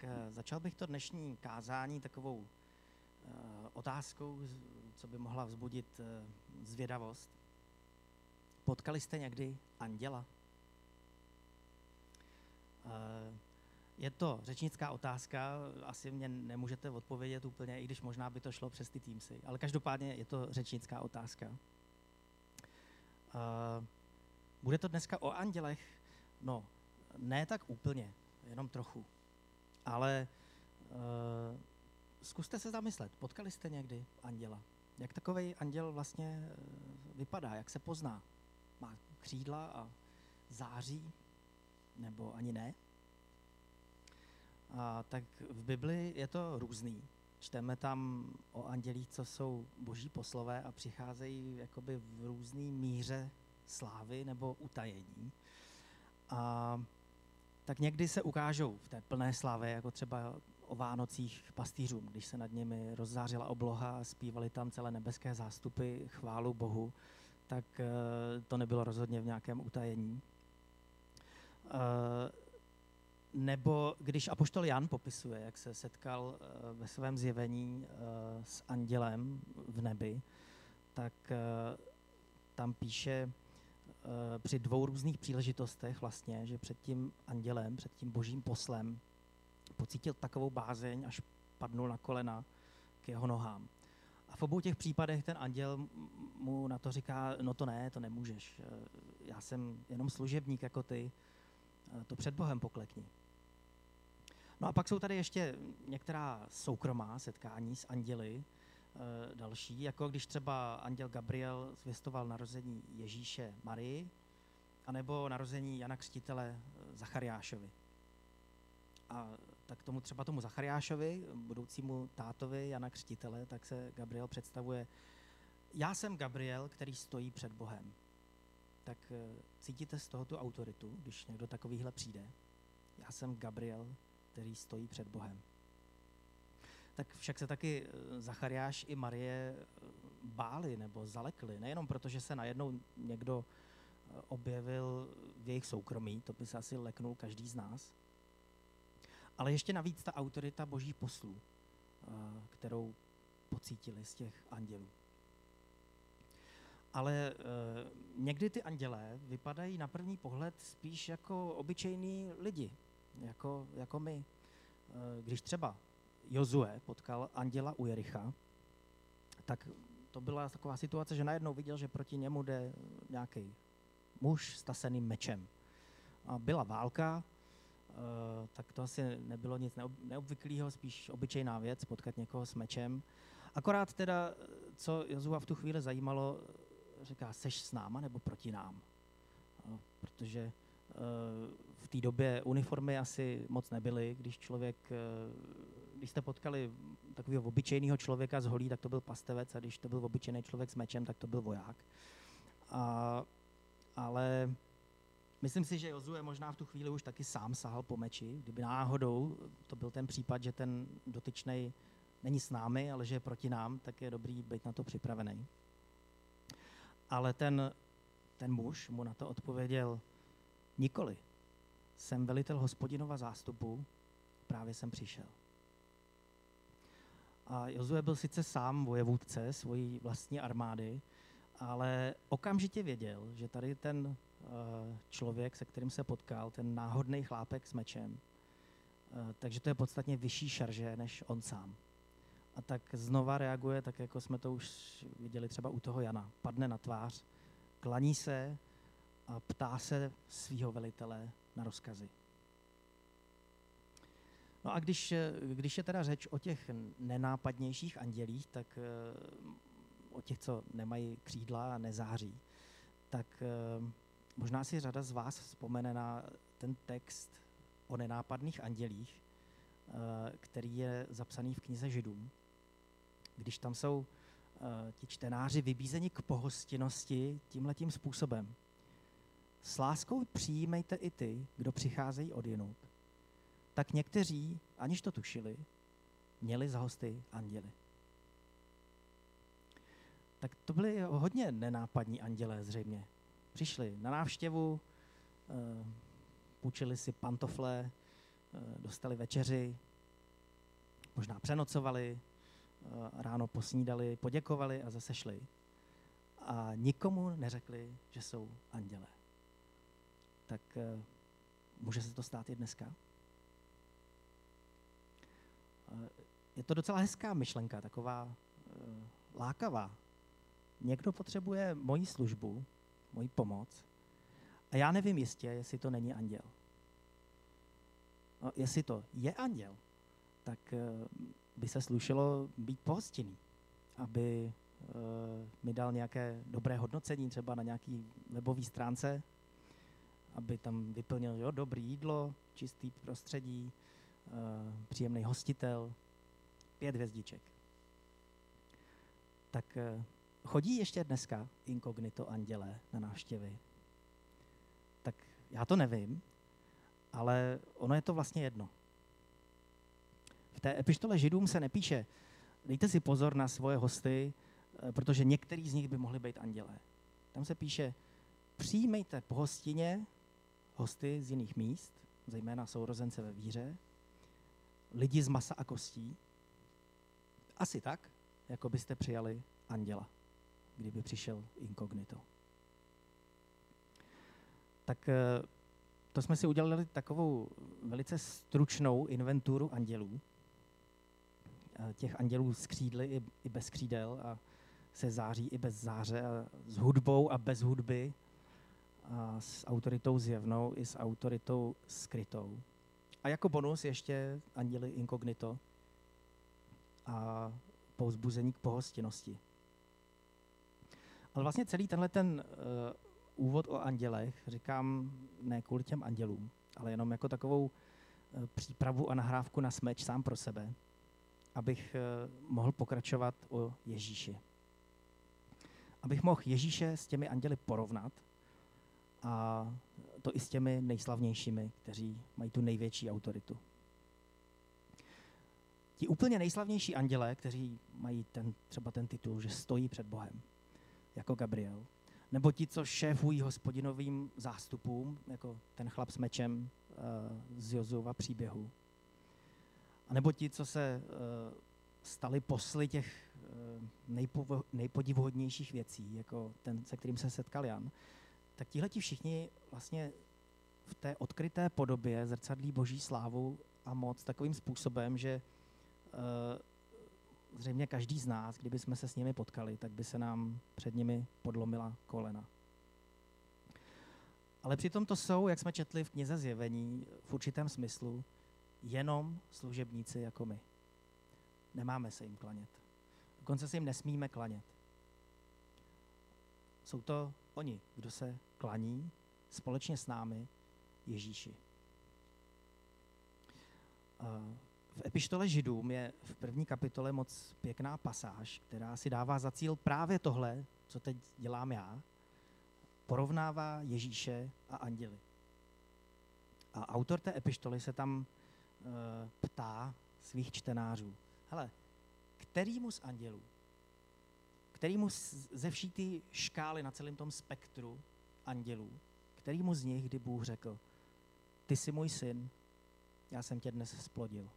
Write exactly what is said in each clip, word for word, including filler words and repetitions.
eh, začal bych to dnešní kázání takovou eh, otázkou, co by mohla vzbudit eh, zvědavost. Potkali jste někdy anděla? Eh, je to řečnická otázka, asi mě nemůžete odpovědět úplně, i když možná by to šlo přes ty Teamsy, ale každopádně je to řečnická otázka. Eh, bude to dneska o andělech? No, ne tak úplně, jenom trochu. Ale uh, zkuste se zamyslet, potkali jste někdy anděla? Jak takovej anděl vlastně uh, vypadá, jak se pozná? Má křídla a září? Nebo ani ne? A tak v Bibli je to různý. Čteme tam o andělích, co jsou boží poslové a přicházejí jakoby v různé míře slávy nebo utajení. A tak někdy se ukážou v té plné slávě, jako třeba o Vánocích pastýřům, když se nad nimi rozzářila obloha a zpívali tam celé nebeské zástupy chválu Bohu, tak to nebylo rozhodně v nějakém utajení. Nebo když apoštol Jan popisuje, jak se setkal ve svém zjevení s andělem v nebi, tak tam píše při dvou různých příležitostech vlastně, že před tím andělem, před tím božím poslem pocítil takovou bázeň, až padnul na kolena k jeho nohám. A v obou těch případech ten anděl mu na to říká, no to ne, to nemůžeš. Já jsem jenom služebník jako ty, to před Bohem poklekni. No a pak jsou tady ještě některá soukromá setkání s anděli, další, jako když třeba anděl Gabriel zvěstoval narození Ježíše Marii, anebo narození Jana Křtitele Zachariášovi. A tak tomu třeba tomu Zachariášovi, budoucímu tátovi Jana Křtitele, tak se Gabriel představuje, já jsem Gabriel, který stojí před Bohem. Tak cítíte z toho tu autoritu, když někdo takovýhle přijde? Já jsem Gabriel, který stojí před Bohem. Tak však se taky Zachariáš i Marie báli nebo zalekli, nejenom proto, že se najednou někdo objevil v jejich soukromí, to by se asi leknul každý z nás, ale ještě navíc ta autorita božích poslů, kterou pocítili z těch andělů. Ale někdy ty andělé vypadají na první pohled spíš jako obyčejní lidi, jako, jako my. Když třeba Jozue potkal anděla u Jericha, tak to byla taková situace, že najednou viděl, že proti němu jde nějaký muž s taseným mečem. A byla válka, tak to asi nebylo nic neobvyklého, spíš obyčejná věc, potkat někoho s mečem. Akorát teda, co Jozua v tu chvíli zajímalo, říká, seš s náma nebo proti nám? Protože v té době uniformy asi moc nebyly, když člověk, když jste potkali takového obyčejného člověka z holí, tak to byl pastevec, a když to byl obyčejný člověk s mečem, tak to byl voják. A, ale myslím si, že Jozue možná v tu chvíli už taky sám sahal po meči, kdyby náhodou to byl ten případ, že ten dotyčnej není s námi, ale že je proti nám, tak je dobrý být na to připravený. Ale ten, ten muž mu na to odpověděl, nikoli, jsem velitel Hospodinova zástupu, právě jsem přišel. A Jozue byl sice sám vojevůdce svojí vlastní armády, ale okamžitě věděl, že tady ten uh, člověk, se kterým se potkal, ten náhodný chlápek s mečem, uh, takže to je podstatně vyšší šarže než on sám. A tak znova reaguje, tak jako jsme to už viděli třeba u toho Jana. Padne na tvář, klaní se a ptá se svého velitele na rozkazy. No a když, když je teda řeč o těch nenápadnějších andělích, tak o těch, co nemají křídla a nezáří, tak možná si řada z vás vzpomene na ten text o nenápadných andělích, který je zapsaný v knize Židům. Když tam jsou ti čtenáři vybízeni k pohostinnosti tímhletím způsobem. S láskou přijímejte i ty, kdo přicházejí odjinud. Tak někteří, aniž to tušili, měli za hosty anděly. Tak to byli hodně nenápadní andělé zřejmě. Přišli na návštěvu, půjčili si pantofle, dostali večeři, možná přenocovali, ráno posnídali, poděkovali a zase šli. A nikomu neřekli, že jsou andělé. Tak může se to stát i dneska? Je to docela hezká myšlenka, taková lákavá. Někdo potřebuje moji službu, moji pomoc a já nevím jistě, jestli to není anděl. No, jestli to je anděl, tak uh, by se slušelo být pohostinný, aby uh, mi dal nějaké dobré hodnocení, třeba na nějaký webové stránce, aby tam vyplnil jo, dobré jídlo, čistý prostředí, uh, příjemný hostitel, pět hvězdiček. Tak uh, chodí ještě dneska inkognito andělé na návštěvy? Tak já to nevím, ale ono je to vlastně jedno. V té epištole Židům se nepíše, dejte si pozor na svoje hosty, protože některý z nich by mohli být andělé. Tam se píše, přijmejte po hostině hosty z jiných míst, zejména sourozence ve víře, lidi z masa a kostí, asi tak, jako byste přijali anděla, kdyby přišel inkognito. Tak to jsme si udělali takovou velice stručnou inventuru andělů. Těch andělů s křídly i, i bez křídel a se září i bez záře, a s hudbou a bez hudby, a s autoritou zjevnou i s autoritou skrytou. A jako bonus ještě anděli inkognito a povzbuzení k pohostinnosti. Ale vlastně celý tenhle ten uh, úvod o andělech říkám ne kvůli těm andělům, ale jenom jako takovou uh, přípravu a nahrávku na smeč sám pro sebe, abych uh, mohl pokračovat o Ježíši. Abych mohl Ježíše s těmi anděli porovnat a to i s těmi nejslavnějšími, kteří mají tu největší autoritu. Ti úplně nejslavnější andělé, kteří mají ten, třeba ten titul, že stojí před Bohem, jako Gabriel, nebo ti, co šéfují hospodinovým zástupům, jako ten chlap s mečem uh, z Jozua příběhu, a nebo ti, co se uh, stali posly těch uh, nejpo, nejpodivuhodnějších věcí, jako ten, se kterým se setkal Jan, tak tihleti všichni vlastně v té odkryté podobě zrcadlí Boží slávu a moc takovým způsobem, že uh, zřejmě každý z nás, kdyby jsme se s nimi potkali, tak by se nám před nimi podlomila kolena. Ale přitom to jsou, jak jsme četli v knize Zjevení, v určitém smyslu, jenom služebníci jako my. Nemáme se jim klanět. Dokonce se jim nesmíme klanět. Jsou to oni, kdo se klaní společně s námi Ježíši. Uh, V epištole Židům je v první kapitole moc pěkná pasáž, která si dává za cíl právě tohle, co teď dělám já, porovnává Ježíše a anděly. A autor té epištoly se tam uh, ptá svých čtenářů, hele, kterýmu z andělů, kterýmu ze vší ty škály na celém tom spektru andělů, kterýmu z nich, kdy Bůh řekl, ty jsi můj syn, já jsem tě dnes splodil.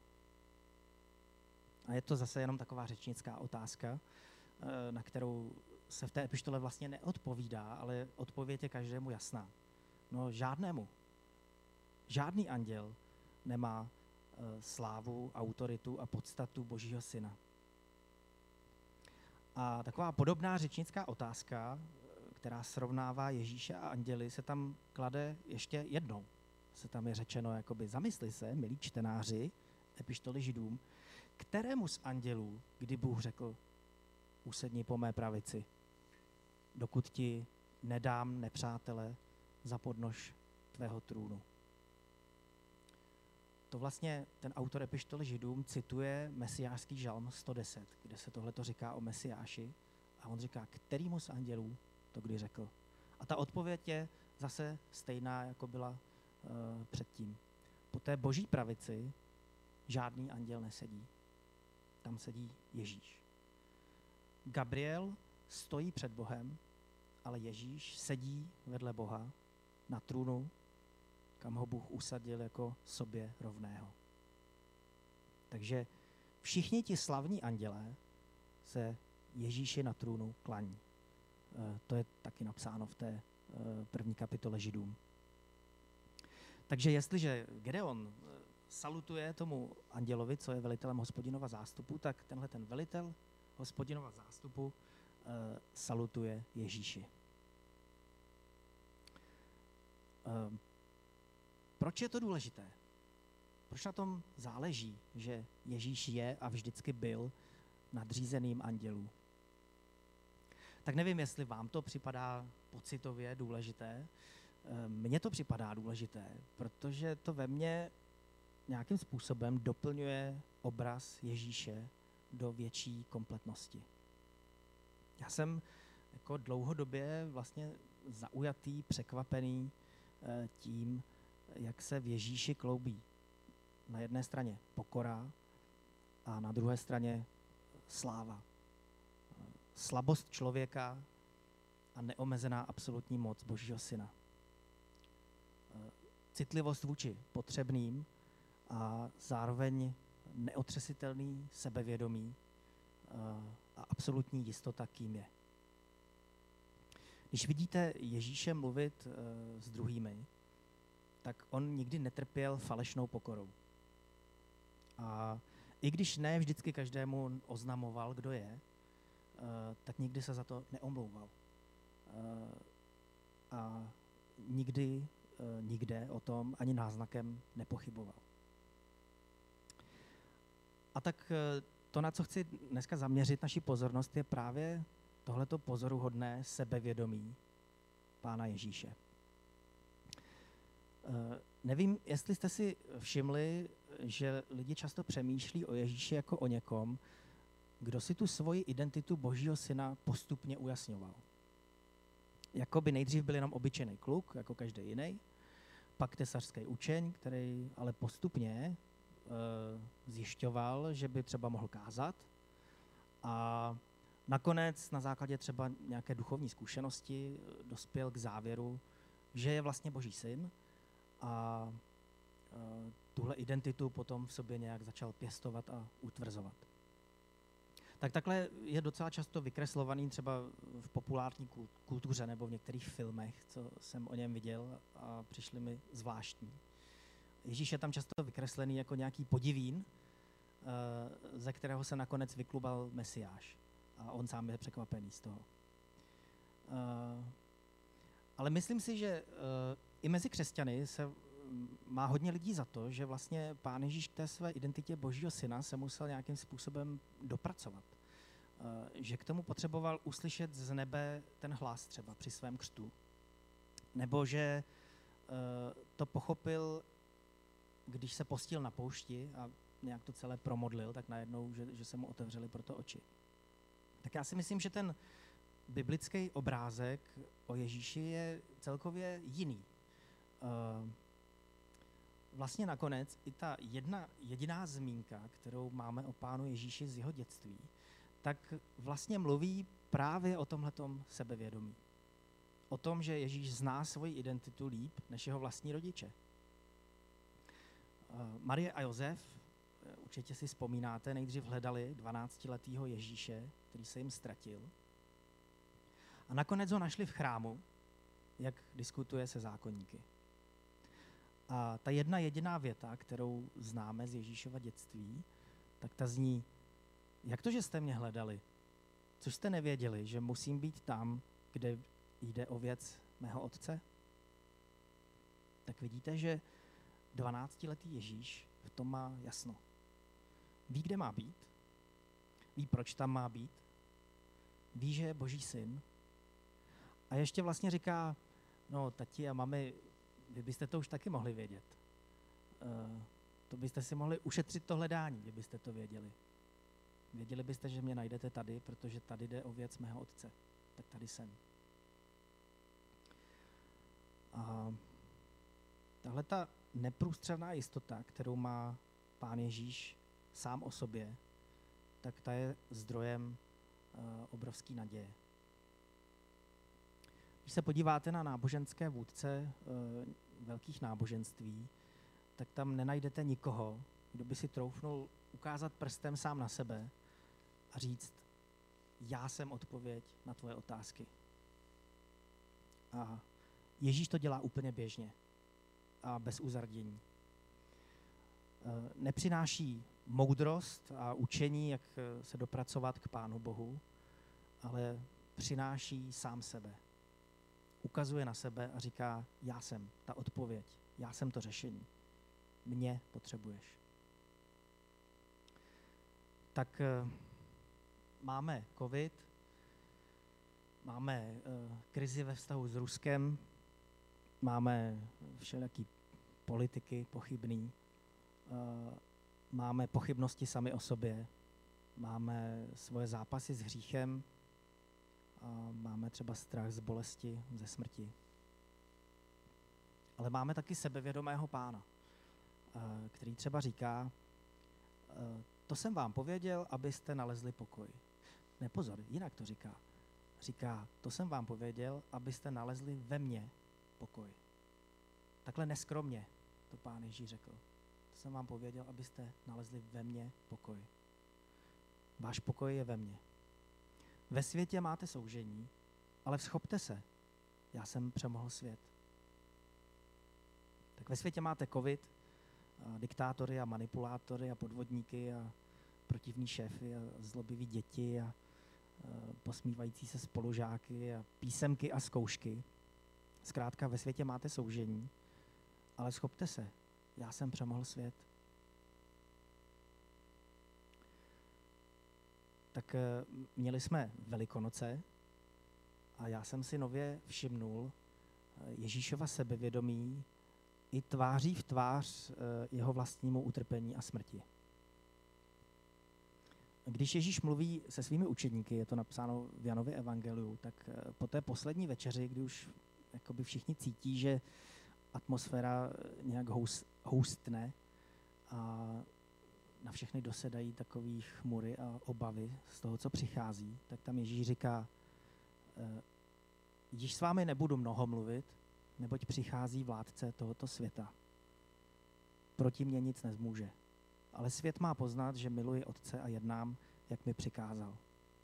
A je to zase jenom taková řečnická otázka, na kterou se v té epištole vlastně neodpovídá, ale odpověď je každému jasná. No žádnému. Žádný anděl nemá slávu, autoritu a podstatu Božího syna. A taková podobná řečnická otázka, která srovnává Ježíše a anděly, se tam klade ještě jednou. Se tam je řečeno, jakoby zamysli se, milí čtenáři epištoly Židům, kterému z andělů, kdy Bůh řekl, usedni po mé pravici, dokud ti nedám nepřátele za podnož tvého trůnu. To vlastně ten autor epištoly Židům cituje mesiášský žalm sto deset, kde se tohleto říká o Mesiáši a on říká, kterýmu z andělů to kdy řekl. A ta odpověď je zase stejná, jako byla uh, předtím. Po té Boží pravici žádný anděl nesedí. Tam sedí Ježíš. Gabriel stojí před Bohem, ale Ježíš sedí vedle Boha na trůnu, kam ho Bůh usadil jako sobě rovného. Takže všichni ti slavní andělé se Ježíši na trůnu klaní. E, to je taky napsáno v té e, první kapitole Židům. Takže jestliže Gedeon salutuje tomu andělovi, co je velitelem Hospodinova zástupu, tak tenhle ten velitel Hospodinova zástupu e, salutuje Ježíši. E, proč je to důležité? Proč na tom záleží, že Ježíš je a vždycky byl nadřízeným andělů? Tak nevím, jestli vám to připadá pocitově důležité. Mně to připadá důležité, protože to ve mně nějakým způsobem doplňuje obraz Ježíše do větší kompletnosti. Já jsem jako dlouhodobě vlastně zaujatý, překvapený tím, jak se v Ježíši kloubí na jedné straně pokora a na druhé straně sláva. Slabost člověka a neomezená absolutní moc Božího Syna. Citlivost vůči potřebným a zároveň neotřesitelný sebevědomí a absolutní jistota, kým je. Když vidíte Ježíše mluvit s druhými, tak on nikdy netrpěl falešnou pokorou. A i když ne vždycky každému oznamoval, kdo je, tak nikdy se za to neomlouval. A nikdy, nikde o tom ani náznakem nepochyboval. A tak to, na co chci dneska zaměřit naši pozornost, je právě tohleto pozoruhodné sebevědomí Pána Ježíše. Nevím, jestli jste si všimli, že lidi často přemýšlí o Ježíši jako o někom, kdo si tu svoji identitu Božího Syna postupně ujasňoval. Jakoby nejdřív byl jenom obyčejný kluk, jako každý jiný, pak tesařský učeň, který ale postupně e, zjišťoval, že by třeba mohl kázat a nakonec na základě třeba nějaké duchovní zkušenosti dospěl k závěru, že je vlastně Boží syn a e, tuhle identitu potom v sobě nějak začal pěstovat a utvrzovat. Tak takhle je docela často vykreslovaný třeba v populární kultuře nebo v některých filmech, co jsem o něm viděl a přišli mi zvláštní. Ježíš je tam často vykreslený jako nějaký podivín, ze kterého se nakonec vyklubal Mesiáš. A on sám je překvapený z toho. Ale myslím si, že i mezi křesťany se má hodně lidí za to, že vlastně Pán Ježíš k té své identitě Božího Syna se musel nějakým způsobem dopracovat. Že k tomu potřeboval uslyšet z nebe ten hlas třeba při svém křtu. Nebo že to pochopil, když se postil na poušti a nějak to celé promodlil, tak najednou, že, že se mu otevřely proto oči. Tak já si myslím, že ten biblický obrázek o Ježíši je celkově jiný. Vlastně nakonec i ta jedna jediná zmínka, kterou máme o Pánu Ježíši z jeho dětství, tak vlastně mluví právě o tomhletom sebevědomí. O tom, že Ježíš zná svoji identitu líp než jeho vlastní rodiče. Marie a Josef, určitě si vzpomínáte, nejdřív hledali dvanáctiletého Ježíše, který se jim ztratil. A nakonec ho našli v chrámu, jak diskutuje se zákonníky. A ta jedna jediná věta, kterou známe z Ježíšova dětství, tak ta zní: jak to, že jste mě hledali? Což jste nevěděli, že musím být tam, kde jde o věc mého otce? Tak vidíte, že dvanáctiletý Ježíš v tom má jasno. Ví, kde má být, ví, proč tam má být, ví, že je Boží syn a ještě vlastně říká: no, tati a mami, vy byste to už taky mohli vědět. Uh, to byste si mohli ušetřit to hledání, kdybyste to věděli. Věděli byste, že mě najdete tady, protože tady jde o věc mého otce. Tak tady jsem. A tahle ta neprůstřelná jistota, kterou má Pán Ježíš sám o sobě, tak ta je zdrojem uh, obrovský naděje. Když se podíváte na náboženské vůdce uh, velkých náboženství, tak tam nenajdete nikoho, kdo by si troufnul ukázat prstem sám na sebe a říct, já jsem odpověď na tvoje otázky. A Ježíš to dělá úplně běžně a bez uzardění. Nepřináší moudrost a učení, jak se dopracovat k Pánu Bohu, ale přináší sám sebe. Ukazuje na sebe a říká, já jsem ta odpověď, já jsem to řešení. Mě potřebuješ. Tak máme covid, máme krizi ve vztahu s Ruskem, máme všelijaký politiky pochybný, máme pochybnosti sami o sobě, máme svoje zápasy s hříchem, a máme třeba strach z bolesti, ze smrti. Ale máme taky sebevědomého Pána, který třeba říká, to jsem vám pověděl, abyste nalezli pokoj. Ne, pozor, jinak to říká. Říká, to jsem vám pověděl, abyste nalezli ve mně pokoj. Takhle neskromně to Pán Ježíš řekl. To jsem vám pověděl, abyste nalezli ve mně pokoj. Váš pokoj je ve mně. Ve světě máte soužení, ale vzchopte se. Já jsem přemohl svět. Tak ve světě máte covid, a diktátory a manipulátory a podvodníky a protivní šéfy a zlobivý děti a, a posmívající se spolužáky a písemky a zkoušky. Zkrátka ve světě máte soužení, ale schopte se. Já jsem přemohl svět. Tak měli jsme Velikonoce a já jsem si nově všimnul Ježíšova sebevědomí i tváří v tvář jeho vlastnímu utrpení a smrti. Když Ježíš mluví se svými učedníky, je to napsáno v Janově evangeliu, tak po té poslední večeři, kdy už jakoby všichni cítí, že atmosféra nějak houstne a na všechny dosedají takový chmury a obavy z toho, co přichází, tak tam Ježíš říká, již s vámi nebudu mnoho mluvit, neboť přichází vládce tohoto světa. Proti mně nic nezmůže. Ale svět má poznat, že miluji Otce a jednám, jak mi přikázal.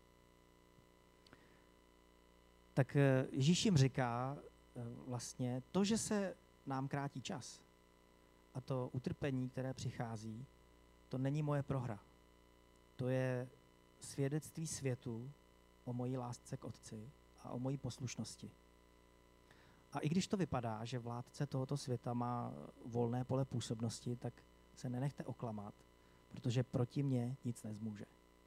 Tak Ježíš jim říká vlastně to, že se nám krátí čas a to utrpení, které přichází, to není moje prohra. To je svědectví světu o mojí lásce k Otci a o mojí poslušnosti. A i když to vypadá, že vládce tohoto světa má volné pole působnosti, tak se nenechte oklamat, protože proti mně nic nezmůže.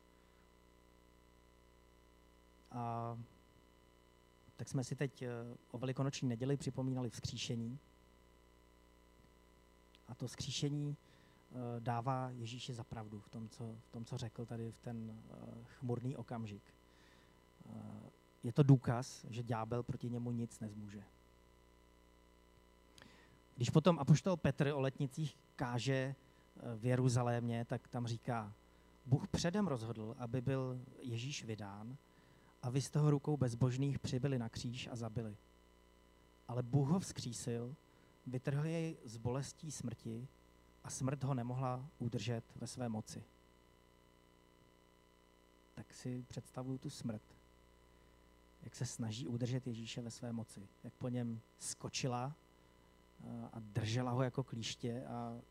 A tak jsme si teď o velikonoční neděli připomínali vzkříšení. A to vzkříšení dává Ježíši za pravdu v tom, co, v tom, co řekl tady v ten chmurný okamžik. Je to důkaz, že ďábel proti němu nic nezmůže. Když potom apoštol Petr o letnicích káže v Jeruzalémě, tak tam říká, Bůh předem rozhodl, aby byl Ježíš vydán a vy z toho rukou bezbožných přibyli na kříž a zabili. Ale Bůh ho vzkřísil, vytrhl jej z bolestí smrti a smrt ho nemohla udržet ve své moci. Tak si představuju tu smrt, jak se snaží udržet Ježíše ve své moci, jak po něm skočila a držela ho jako klíště a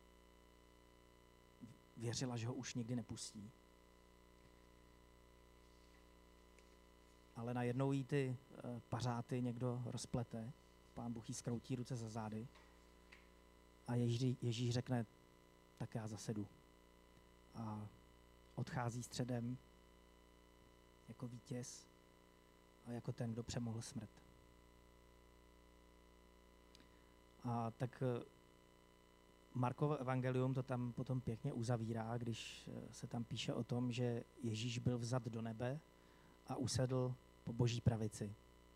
věřila, že ho už nikdy nepustí. Ale najednou jí ty pařáty někdo rozplete, Pán Bůh jí zkroutí ruce za zády a Ježí, Ježíš řekne, tak já zase jdu. A odchází středem jako vítěz a jako ten, kdo přemohl smrt. A tak Markovo evangelium to tam potom pěkně uzavírá, když se tam píše o tom, že Ježíš byl vzat do nebe a usedl po boží pravici.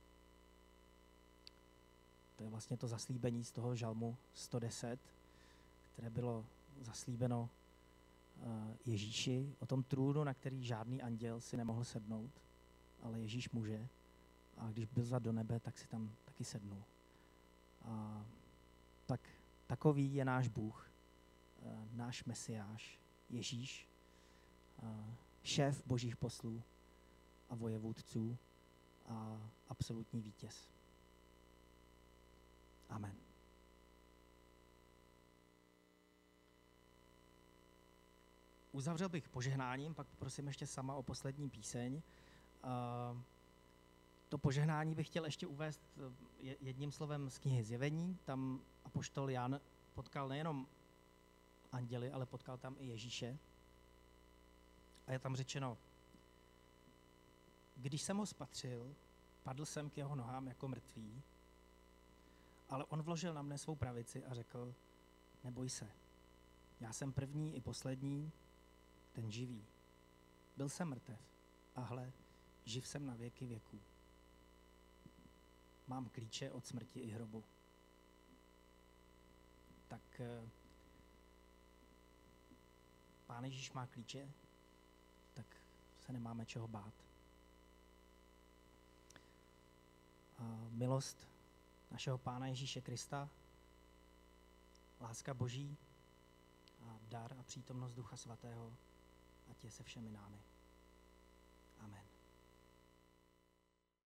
To je vlastně to zaslíbení z toho žalmu sto deset, které bylo zaslíbeno Ježíši o tom trůnu, na který žádný anděl si nemohl sednout, ale Ježíš může. A když byl vzat do nebe, tak si tam taky sednul. A tak takový je náš Bůh, náš Mesiáš, Ježíš, šéf božích poslů a vojevůdců a absolutní vítěz. Amen. Uzavřel bych požehnáním, pak prosím ještě sama o poslední píseň. To požehnání bych chtěl ještě uvést jedním slovem z knihy Zjevení. Tam apoštol Jan potkal nejenom anděly, ale potkal tam i Ježíše. A je tam řečeno, když jsem ho spatřil, padl jsem k jeho nohám jako mrtvý, ale on vložil na mne svou pravici a řekl, neboj se, já jsem první i poslední, ten živý. Byl jsem mrtev a hle, živ jsem na věky věků. Mám klíče od smrti i hrobu. Tak Pán Ježíš má klíče, tak se nemáme čeho bát. A milost našeho Pána Ježíše Krista, láska Boží a dar a přítomnost Ducha Svatého, ať je se všemi námi. Amen.